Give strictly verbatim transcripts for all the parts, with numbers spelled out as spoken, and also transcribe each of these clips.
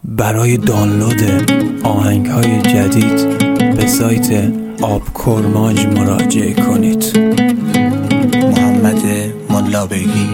برای دانلود آهنگ‌های جدید به سایت آب کرماج مراجعه کنید. محمد ملابگی.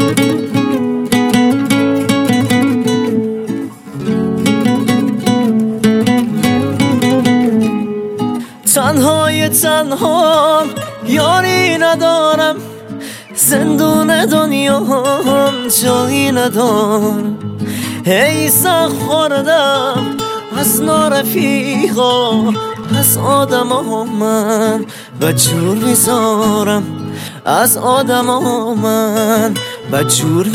تنهای تنها یاری ندارم، زندون دنیا جایی ندارم. ای سخت خوردم از نارفیقا، از آدم ها من بجور میذارم، از آدم ها من بجور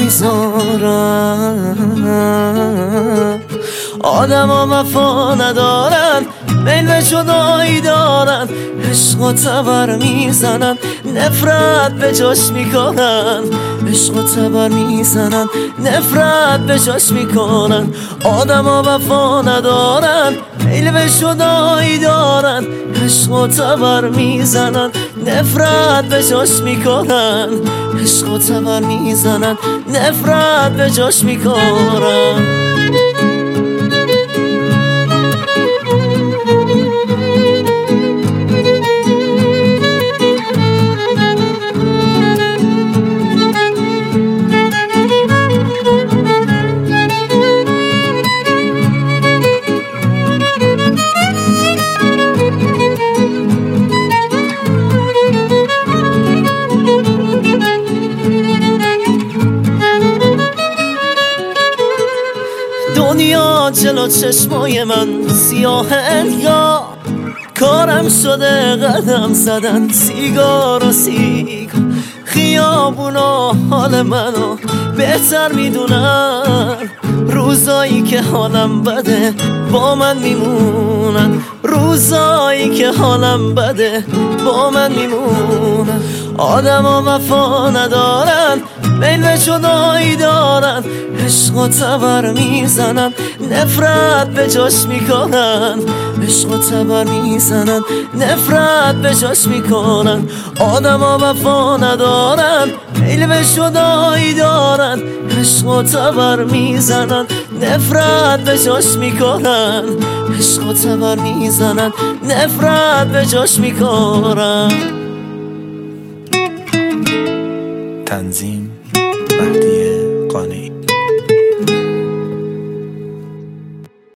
میذارم. آدم ها وفا ندارن، میل به جدایی دارن، عشق و تبر میزنن، نفرت به جاش میکنن. عشق و تبر میزنن، نفرت به جاش میکنن. آدم ها وفا ندارن، میل به جدایی دارن، عشق و تبر میزنن، نفرت به جاش میکنن. عشق و تبر میزنن، نفرت به جاش میکنن. دنیا جلو چشمای من سیاه انگار، کارم شده قدم زدن سیگار و سیگار. خیابونا حال منو بهتر میدونن، روزایی که حالم بده با من میمونن، روزایی که حالم بده با من میمونن. آدم ها وفا ندارن، میل به جدایی دارن، عشق و تبر میزنن، نفرت به جاش میکنن. عشق و تبر میزنن، نفرت به جاش میکنن. آدم ها وفا ندارن، میل به جدایی دارن، عشق و تبر میزنن، نفرت به جاش میکنن. عشق و تبر میزنن، نفرت به جاش میکنن. تنظیم